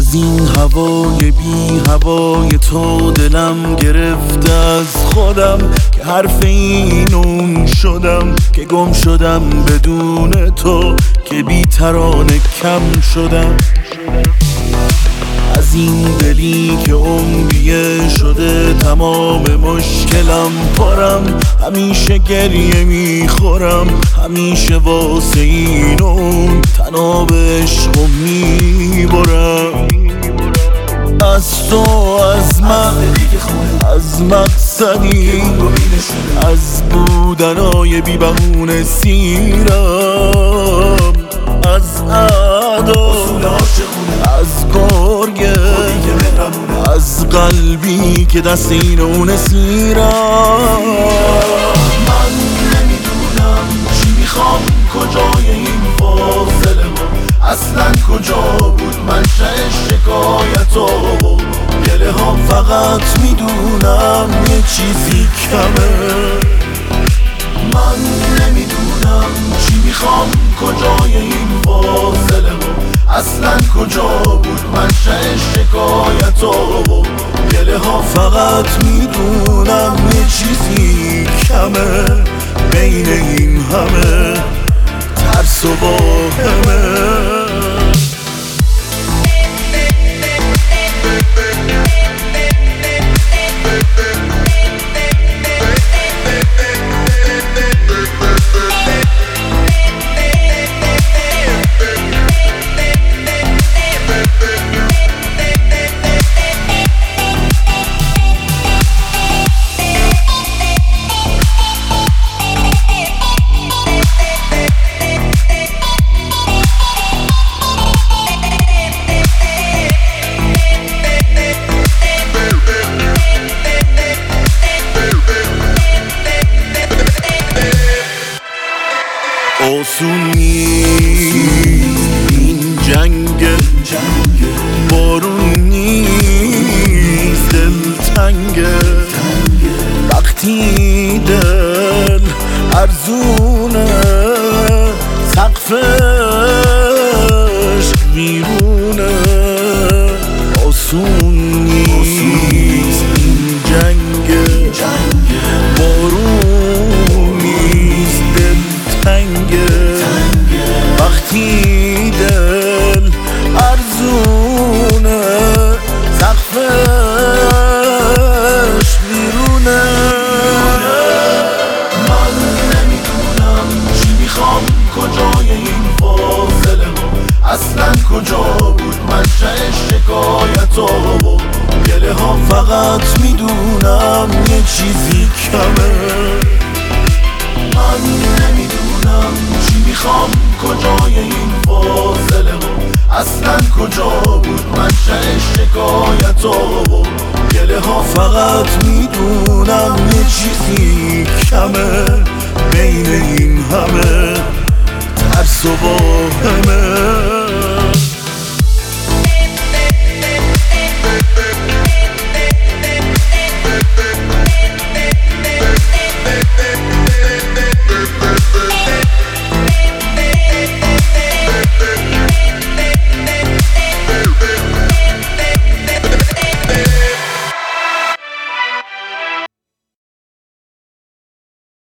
از این هوای بی هوای تو دلم گرفته از خودم، که حرف این اون شدم، که گم شدم بدون تو، که بی ترانه کم شدم. از این دلی که عمریه شده تمام مشکلم پرم، همیشه گریه میخورم، همیشه واسه این اون تناب عشق میبرم. از تو، از من، از مقصدی، از بودنای بی بهونه سیرم، از اعدا، از گرگه، از قلبی که دست این اون سیرم. من نمیدونم چی میخوام، کجای این فاصله ما اصلا کجا بود منشأ شکایت و گله ها. فقط میدونم یه چیزی کمه. من نمیدونم چی میخوام، کجای این فاصله ما اصلا کجا بود منشأ شکایت و گله ها. فقط میدونم یه چیزی کمه بین این همه ترس و واهمه. آسون نیست این جنگ، بارون نیست دلتنگه، وقتی دل ارزونه سقفش ویرونه. آسون نیست این جنگ، بارون نیست دلتنگه، وقتی دل ارزونه سقفش بیرونه. من نمیدونم چی میخوام، کجای این فاصله ما اصلا کجا بود منشأ شکایت و گله ها. فقط میدونم یه چیزی کمه. من نمیدونم چی میخوام، کجای این فاصله ما اصلا کجا بود منشأ شکایت و گله ها. فقط میدونم یه چیزی کمه بین این همه ترس و واهمه.